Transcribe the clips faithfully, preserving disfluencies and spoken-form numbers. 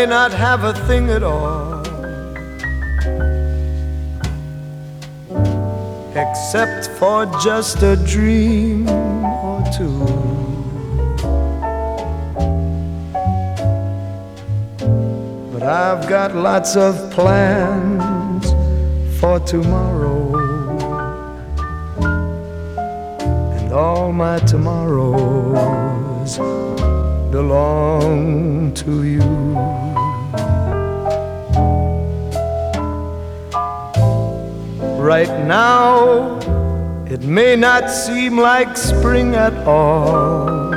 may not have a thing at all, except for just a dream or two. But I've got lots of plans for tomorrow, and all my tomorrows belong to you. Right now, it may not seem like spring at all.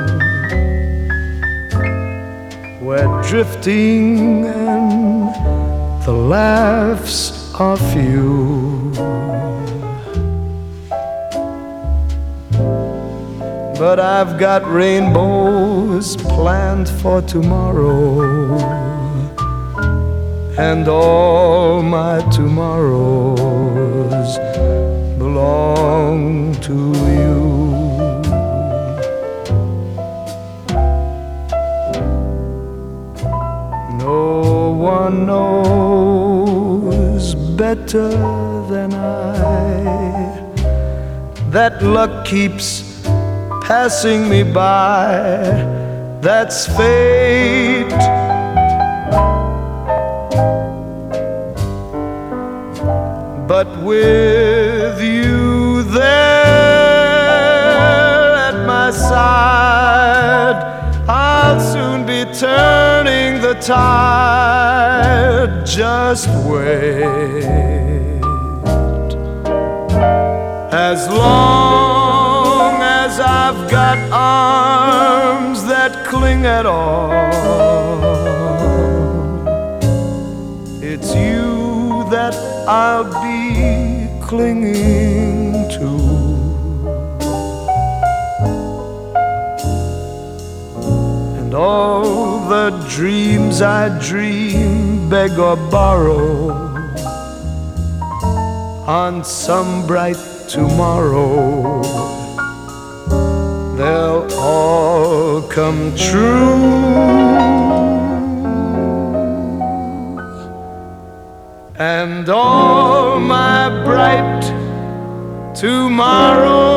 We're drifting and the laughs are few, but I've got rainbows planned for tomorrow, and all my tomorrows belong to you. No one knows better than I that luck keeps passing me by. That's fate. But with you there at my side, I'll soon be turning the tide. Just wait. As long as I've got arms that cling at all, it's you that I'll be clinging to. And all the dreams I dream, beg or borrow, on some bright tomorrow, they'll all come true. And all my bright tomorrows